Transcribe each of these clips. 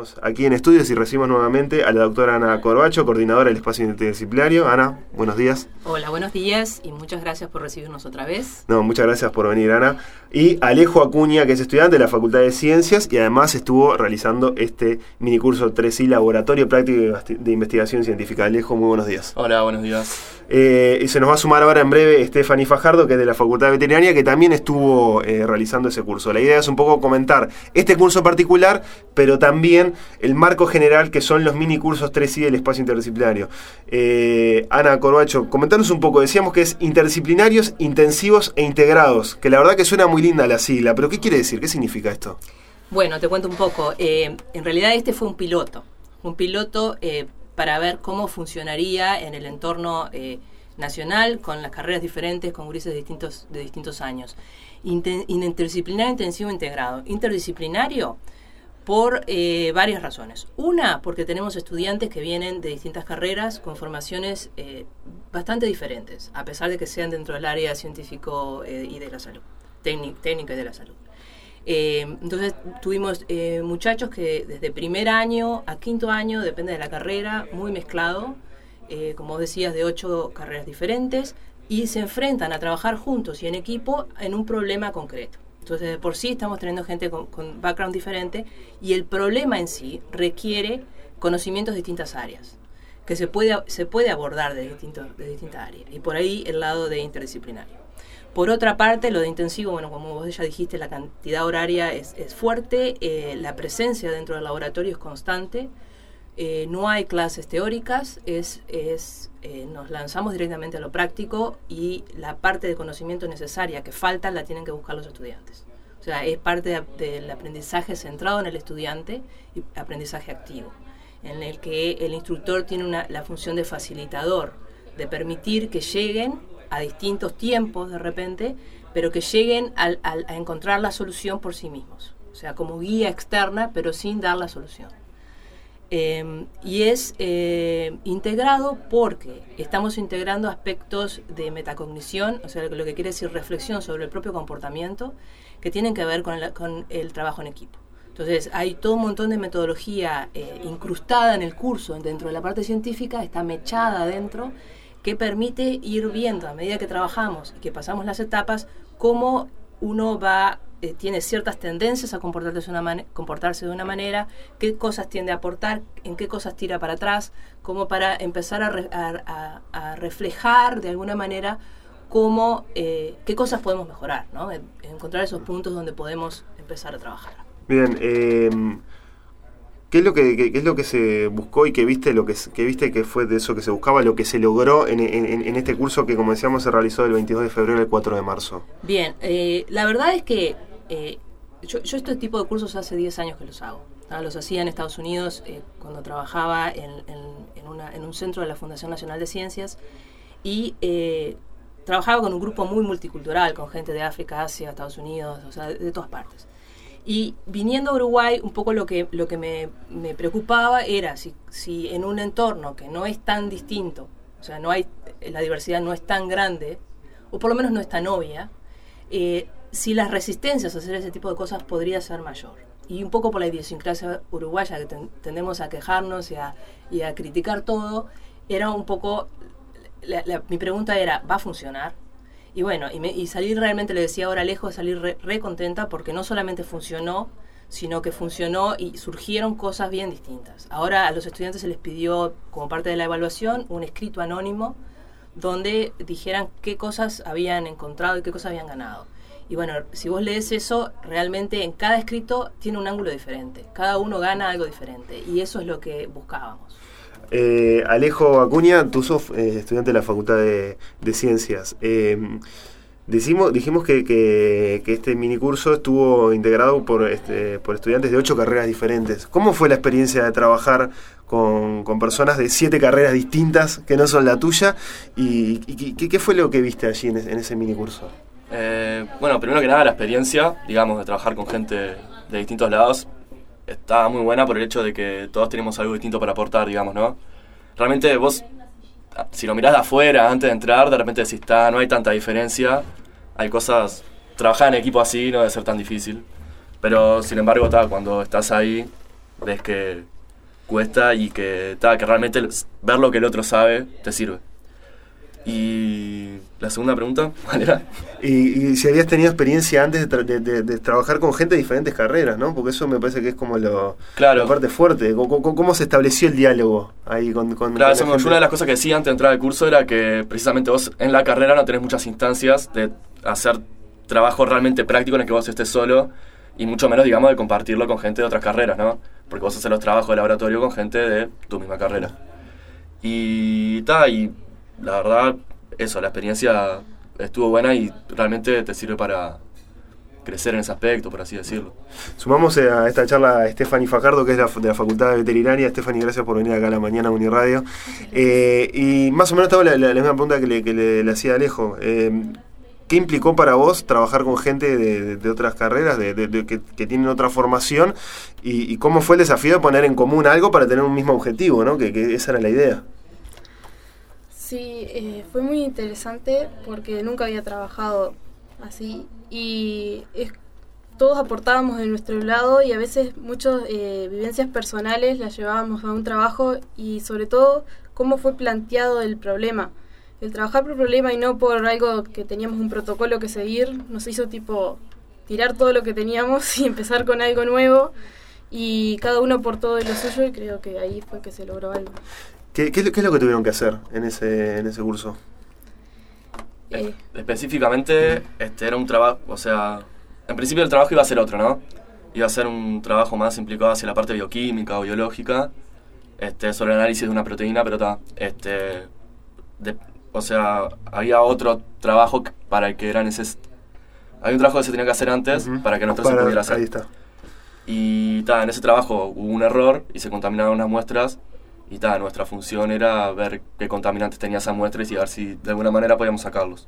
Estamos aquí en estudios y recibimos nuevamente a la doctora Ana Corbacho, coordinadora del espacio interdisciplinario. Ana, buenos días. Hola, buenos días y muchas gracias por recibirnos otra vez. No, muchas gracias por venir, Ana. Y Alejo Acuña, que es estudiante de la Facultad de Ciencias y además estuvo realizando este minicurso 3I, Laboratorio Práctico de Investigación Científica. Alejo, muy buenos días. Hola, buenos días. Y se nos va a sumar ahora en breve Stephanie Fajardo, que es de la Facultad de Veterinaria, que también estuvo realizando ese curso. La idea es un poco comentar este curso particular, pero también el marco general, que son los minicursos 3I del espacio interdisciplinario. Ana Corbacho, comentanos un poco. Decíamos que es interdisciplinarios, intensivos e integrados, que la verdad que suena muy linda la sigla, pero ¿qué quiere decir? ¿Qué significa esto? Bueno, te cuento un poco. En realidad este fue un piloto para ver cómo funcionaría en el entorno nacional, con las carreras diferentes, con grises de distintos años. Interdisciplinario, intensivo, integrado. Interdisciplinario por varias razones. Una, porque tenemos estudiantes que vienen de distintas carreras con formaciones bastante diferentes, a pesar de que sean dentro del área científico y de la salud, técnica y de la salud. Entonces tuvimos muchachos que desde primer año a quinto año, depende de la carrera, muy mezclado, como decías, de 8 carreras diferentes, y se enfrentan a trabajar juntos y en equipo en un problema concreto. Entonces, de por sí estamos teniendo gente con background diferente, y el problema en sí requiere conocimientos de distintas áreas, que se puede abordar de distintas áreas, y por ahí el lado de interdisciplinario. Por otra parte, lo de intensivo, bueno, como vos ya dijiste, la cantidad horaria es fuerte, la presencia dentro del laboratorio es constante, no hay clases teóricas, nos lanzamos directamente a lo práctico, y la parte de conocimiento necesaria que falta la tienen que buscar los estudiantes. O sea, es parte del aprendizaje centrado en el estudiante y aprendizaje activo, en el que el instructor tiene la función de facilitador, de permitir que lleguen a distintos tiempos de repente, pero que lleguen a encontrar la solución por sí mismos. O sea, como guía externa, pero sin dar la solución. Y es integrado porque estamos integrando aspectos de metacognición, o sea, lo que quiere decir reflexión sobre el propio comportamiento, que tienen que ver con el trabajo en equipo. Entonces, hay todo un montón de metodología incrustada en el curso, dentro de la parte científica, está mechada adentro, que permite ir viendo a medida que trabajamos y que pasamos las etapas cómo uno tiene ciertas tendencias a comportarse de una manera, qué cosas tiende a aportar, en qué cosas tira para atrás, como para empezar a reflejar de alguna manera qué cosas podemos mejorar, ¿no? Encontrar esos puntos donde podemos empezar a trabajar. Bien, ¿qué es lo que se buscó y qué viste que fue de eso que se buscaba, lo que se logró en este curso que, como decíamos, se realizó del 22 de febrero al 4 de marzo? Bien, la verdad es que yo este tipo de cursos hace 10 años que los hago. Los hacía en Estados Unidos cuando trabajaba en un centro de la Fundación Nacional de Ciencias, y trabajaba con un grupo muy multicultural, con gente de África, Asia, Estados Unidos, o sea, de todas partes. Y viniendo a Uruguay, un poco lo que me preocupaba era si en un entorno que no es tan distinto, o sea, la diversidad no es tan grande, o por lo menos no es tan obvia, si las resistencias a hacer ese tipo de cosas podría ser mayor. Y un poco por la idiosincrasia uruguaya, que tendemos a quejarnos y a criticar todo, era un poco, mi pregunta era, ¿va a funcionar? Y bueno, y salir realmente, le decía ahora Alejo, salir re contenta, porque no solamente funcionó, sino que funcionó y surgieron cosas bien distintas. Ahora a los estudiantes se les pidió, como parte de la evaluación, un escrito anónimo donde dijeran qué cosas habían encontrado y qué cosas habían ganado. Y bueno, si vos lees eso, realmente en cada escrito tiene un ángulo diferente. Cada uno gana algo diferente, y eso es lo que buscábamos. Alejo Acuña, tú sos estudiante de la Facultad de Ciencias. Dijimos que este minicurso estuvo integrado por estudiantes de 8 carreras diferentes. ¿Cómo fue la experiencia de trabajar con personas de 7 carreras distintas que no son la tuya? ¿Y qué fue lo que viste allí en ese minicurso? Bueno, primero que nada, la experiencia, digamos, de trabajar con gente de distintos lados está muy buena por el hecho de que todos tenemos algo distinto para aportar, digamos, ¿no? Realmente vos, si lo mirás de afuera antes de entrar, de repente decís, no hay tanta diferencia, hay cosas, trabajar en equipo así no debe ser tan difícil, pero sin embargo, cuando estás ahí, ves que cuesta y que realmente ver lo que el otro sabe te sirve. Y la segunda pregunta, ¿cuál era? Y si habías tenido experiencia antes de trabajar con gente de diferentes carreras, ¿no? Porque eso me parece que es como la parte fuerte. ¿Cómo se estableció el diálogo ahí con claro, la gente? Una de las cosas que decía antes de entrar al curso era que precisamente vos en la carrera no tenés muchas instancias de hacer trabajo realmente práctico en el que vos estés solo y mucho menos, digamos, de compartirlo con gente de otras carreras, ¿no? Porque vos haces los trabajos de laboratorio con gente de tu misma carrera. Y la verdad, la experiencia estuvo buena y realmente te sirve para crecer en ese aspecto, por así decirlo. Sumamos a esta charla a Stephanie Fajardo, que es de la Facultad de Veterinaria. Stephanie, gracias por venir acá a la mañana a Uniradio. Y más o menos estaba la misma pregunta que le hacía Alejo. ¿Qué implicó para vos trabajar con gente de otras carreras, que tienen otra formación? Y cómo fue el desafío de poner en común algo para tener un mismo objetivo, ¿no? Que esa era la idea. Sí, fue muy interesante porque nunca había trabajado así y todos aportábamos de nuestro lado y a veces muchas vivencias personales las llevábamos a un trabajo y sobre todo cómo fue planteado el problema. El trabajar por problema y no por algo que teníamos un protocolo que seguir nos hizo tirar todo lo que teníamos y empezar con algo nuevo y cada uno aportó de lo suyo y creo que ahí fue que se logró algo. ¿Qué es lo que tuvieron que hacer en ese curso? Específicamente, era un trabajo, en principio el trabajo iba a ser otro, ¿no? Iba a ser un trabajo más implicado hacia la parte bioquímica o biológica, sobre el análisis de una proteína, pero había otro trabajo para el que era necesario. Había un trabajo que se tenía que hacer antes para que nosotros se pudiera hacer. Ahí está. Y en ese trabajo hubo un error y se contaminaron unas muestras. Y nuestra función era ver qué contaminantes tenía esas muestras y ver si de alguna manera podíamos sacarlos.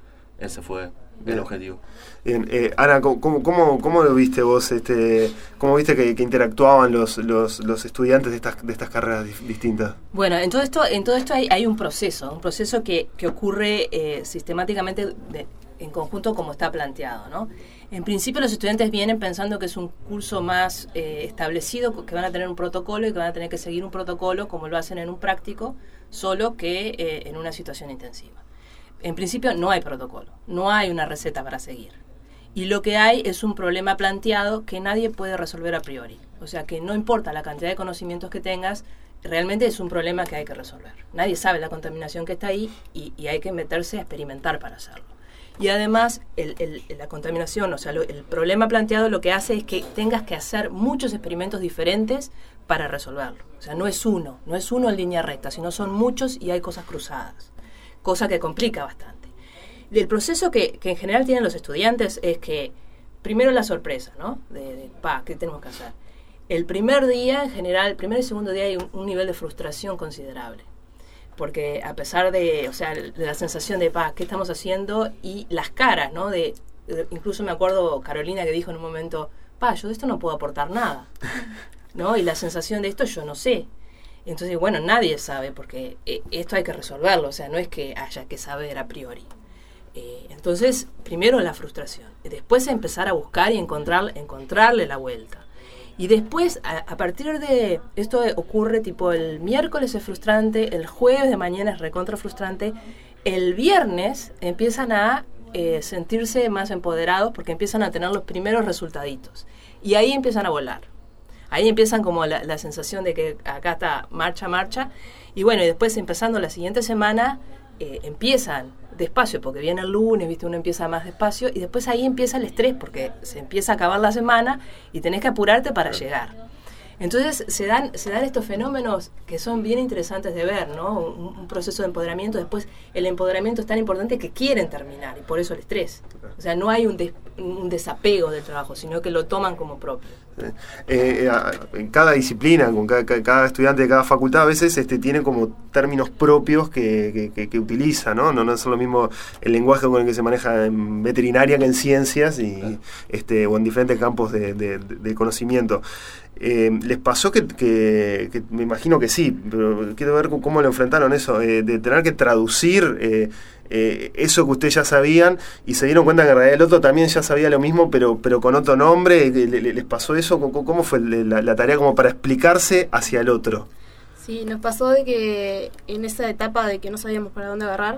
Ese fue el objetivo. Bien, Ana, ¿cómo lo viste vos? ¿Cómo viste que interactuaban los estudiantes de estas carreras distintas? Bueno, en todo esto hay un proceso que ocurre sistemáticamente en conjunto como está planteado, ¿no? En principio los estudiantes vienen pensando que es un curso más establecido, que van a tener un protocolo y que van a tener que seguir un protocolo como lo hacen en un práctico, solo que en una situación intensiva. En principio no hay protocolo, no hay una receta para seguir. Y lo que hay es un problema planteado que nadie puede resolver a priori. O sea que no importa la cantidad de conocimientos que tengas, realmente es un problema que hay que resolver. Nadie sabe la contaminación que está ahí y hay que meterse a experimentar para hacerlo. Y además, la contaminación, el problema planteado lo que hace es que tengas que hacer muchos experimentos diferentes para resolverlo. O sea, no es uno en línea recta, sino son muchos y hay cosas cruzadas, cosa que complica bastante. El proceso que en general tienen los estudiantes es que, primero la sorpresa, ¿no? ¿Qué tenemos que hacer? El primer día, en general, el primer y segundo día hay un nivel de frustración considerable. Porque a pesar de la sensación de, ¿qué estamos haciendo? Y las caras, ¿no? Incluso me acuerdo Carolina que dijo en un momento, yo de esto no puedo aportar nada, ¿no? Y la sensación de esto yo no sé. Entonces, bueno, nadie sabe porque esto hay que resolverlo, no es que haya que saber a priori. Entonces, primero la frustración, después empezar a buscar y encontrarle la vuelta. Y después, a partir de esto ocurre tipo el miércoles es frustrante, el jueves de mañana es recontra frustrante, el viernes empiezan a sentirse más empoderados porque empiezan a tener los primeros resultaditos. Y ahí empiezan a volar. Ahí empiezan como la sensación de que acá está marcha. Y bueno, y después empezando la siguiente semana, empiezan despacio, porque viene el lunes, uno empieza más despacio, y después ahí empieza el estrés, porque se empieza a acabar la semana y tenés que apurarte para llegar. Entonces se dan estos fenómenos que son bien interesantes de ver, ¿no? Un proceso de empoderamiento. Después el empoderamiento es tan importante que quieren terminar, y por eso el estrés. O sea, no hay un desapego del trabajo, sino que lo toman como propio. En cada disciplina, con cada estudiante de cada facultad, a veces tiene como términos propios que utiliza, ¿no? No es lo mismo el lenguaje con el que se maneja en veterinaria que en ciencias o en diferentes campos de conocimiento. ¿Les pasó que me imagino que sí, pero quiero ver cómo lo enfrentaron eso, de tener que traducir eso que ustedes ya sabían y se dieron cuenta que en realidad el otro también ya sabía lo mismo, pero con otro nombre. ¿Les pasó eso? ¿Cómo fue la tarea como para explicarse hacia el otro? Sí, nos pasó de que en esa etapa de que no sabíamos para dónde agarrar,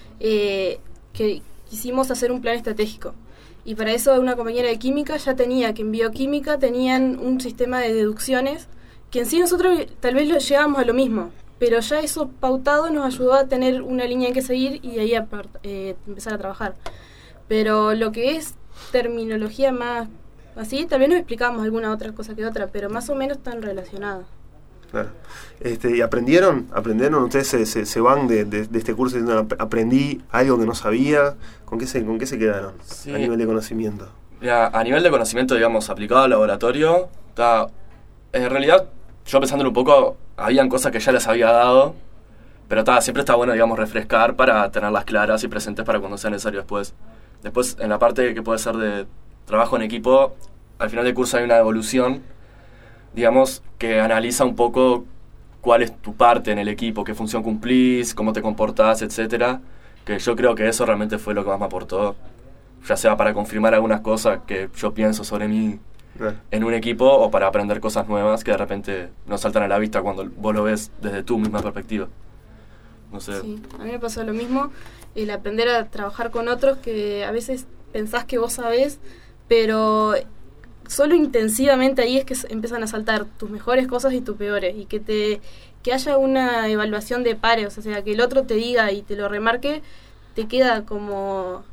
que quisimos hacer un plan estratégico. Y para eso una compañera de química ya tenía que en bioquímica tenían un sistema de deducciones que en sí nosotros tal vez llegábamos a lo mismo, pero ya eso pautado nos ayudó a tener una línea en que seguir y ahí empezar a trabajar. Pero lo que es terminología más así, tal vez nos explicamos alguna otra cosa que otra, pero más o menos están relacionadas. Claro. ¿Y aprendieron? ¿Ustedes se van de este curso diciendo aprendí algo que no sabía? ¿Con qué se quedaron a nivel de conocimiento? Mira, a nivel de conocimiento, digamos, aplicado al laboratorio, en realidad, yo pensándolo un poco, habían cosas que ya les había dado, pero siempre está bueno, digamos, refrescar para tenerlas claras y presentes para cuando sea necesario después. Después, en la parte que puede ser de trabajo en equipo, al final del curso hay una evolución, digamos, que analiza un poco cuál es tu parte en el equipo, qué función cumplís, cómo te comportás, etcétera, que yo creo que eso realmente fue lo que más me aportó, ya sea para confirmar algunas cosas que yo pienso sobre mí en un equipo o para aprender cosas nuevas que de repente nos saltan a la vista cuando vos lo ves desde tu misma perspectiva. No sé. Sí, a mí me pasó lo mismo, el aprender a trabajar con otros que a veces pensás que vos sabés, pero solo intensivamente ahí es que empiezan a saltar tus mejores cosas y tus peores, y que haya una evaluación de pares, o sea, que el otro te diga y te lo remarque, te queda como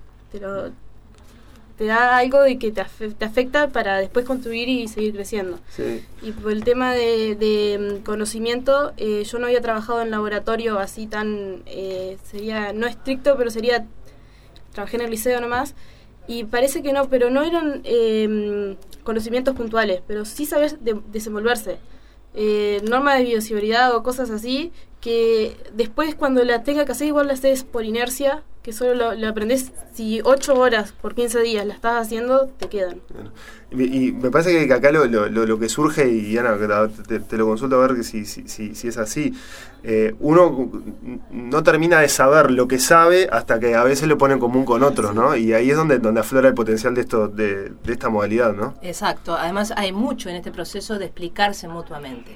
te da algo de que te afecta para después construir y seguir creciendo. Sí. Y por el tema de conocimiento, yo no había trabajado en laboratorio así tan, sería no estricto, pero trabajé en el liceo nomás, y parece que no, pero no eran conocimientos puntuales, pero sí sabes desenvolverse. Norma de bioseguridad o cosas así, que después cuando la tenga que hacer igual la haces por inercia, que solo lo aprendés. Si 8 horas por 15 días la estás haciendo, te quedan. Bueno, y me parece que acá lo que surge, y Ana, te lo consulto a ver que si es así, uno no termina de saber lo que sabe hasta que a veces lo pone en común con otros, ¿no? Y ahí es donde aflora el potencial de esta modalidad, ¿no? Exacto. Además hay mucho en este proceso de explicarse mutuamente.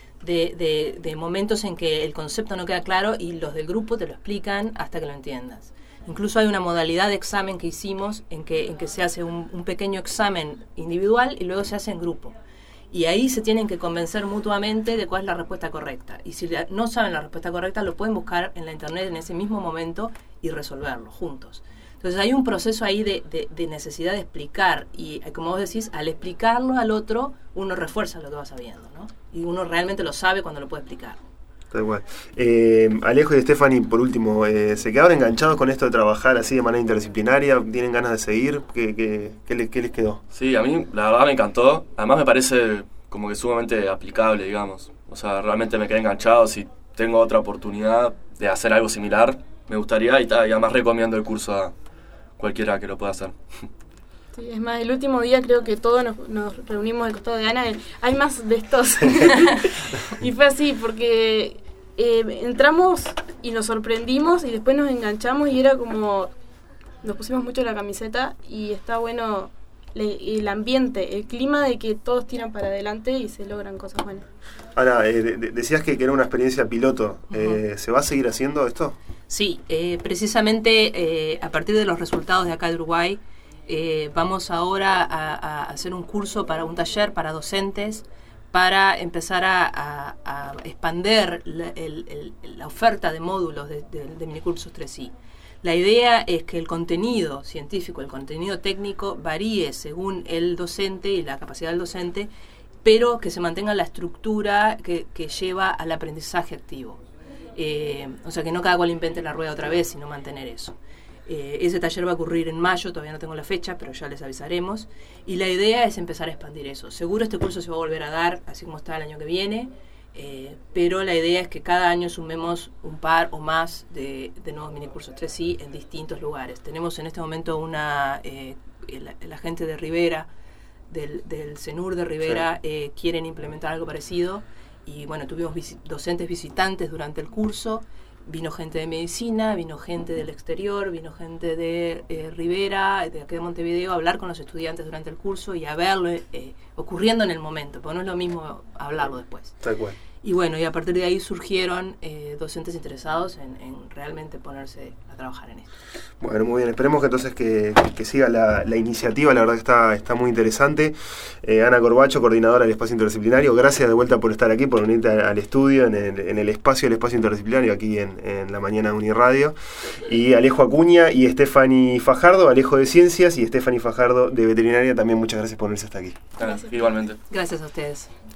De momentos en que el concepto no queda claro y los del grupo te lo explican hasta que lo entiendas. Incluso hay una modalidad de examen que hicimos en que se hace un pequeño examen individual y luego se hace en grupo. Y ahí se tienen que convencer mutuamente de cuál es la respuesta correcta. Y si no saben la respuesta correcta, lo pueden buscar en la internet en ese mismo momento y resolverlo juntos. Entonces hay un proceso ahí de necesidad de explicar, y como vos decís, al explicarlo al otro, uno refuerza lo que va sabiendo, ¿no? Y uno realmente lo sabe cuando lo puede explicar. Está igual. Alejo y Stephanie, por último, ¿se quedaron enganchados con esto de trabajar así de manera interdisciplinaria? ¿Tienen ganas de seguir? ¿Qué les quedó? Sí, a mí la verdad me encantó. Además me parece como que sumamente aplicable, digamos. O sea, realmente me quedé enganchado. Si tengo otra oportunidad de hacer algo similar, me gustaría, y además recomiendo el curso a cualquiera que lo pueda hacer. Sí, es más, el último día creo que todos nos reunimos al costado de Ana. Hay más de estos. Y fue así, porque entramos y nos sorprendimos y después nos enganchamos y era como, nos pusimos mucho la camiseta y está bueno el ambiente, el clima de que todos tiran para adelante y se logran cosas buenas. Ana, decías que era una experiencia piloto. ¿Se va a seguir haciendo esto? Sí, precisamente a partir de los resultados de acá de Uruguay, vamos ahora a hacer un curso un taller para docentes para empezar a expander la oferta de módulos de minicursos 3i. La idea es que el contenido científico, el contenido técnico varíe según el docente y la capacidad del docente, pero que se mantenga la estructura que lleva al aprendizaje activo. O sea, que no cada cual invente la rueda otra vez, sino mantener eso. Ese taller va a ocurrir en mayo, todavía no tengo la fecha, pero ya les avisaremos. Y la idea es empezar a expandir eso. Seguro este curso se va a volver a dar, así como está el año que viene, pero la idea es que cada año sumemos un par o más de nuevos minicursos 3i en distintos lugares. Tenemos en este momento la gente de Rivera, del CENUR de Rivera, sí. Quieren implementar algo parecido. Y bueno, tuvimos docentes visitantes durante el curso. vino gente de medicina, vino gente del exterior, vino gente de Rivera, de aquí de Montevideo, a hablar con los estudiantes durante el curso y a verlo ocurriendo en el momento, porque no es lo mismo hablarlo después. Tal cual. Y bueno, y a partir de ahí surgieron docentes interesados en realmente ponerse a trabajar en esto. Bueno, muy bien. Esperemos que entonces que siga la iniciativa. La verdad que está muy interesante. Ana Corbacho, coordinadora del Espacio Interdisciplinario, gracias de vuelta por estar aquí, por unirte al estudio, en el espacio del Espacio Interdisciplinario, aquí en la mañana de Uniradio. Y Alejo Acuña y Stephanie Fajardo, Alejo de Ciencias y Stephanie Fajardo de Veterinaria, también muchas gracias por unirse hasta aquí. Gracias. Igualmente. Gracias a ustedes.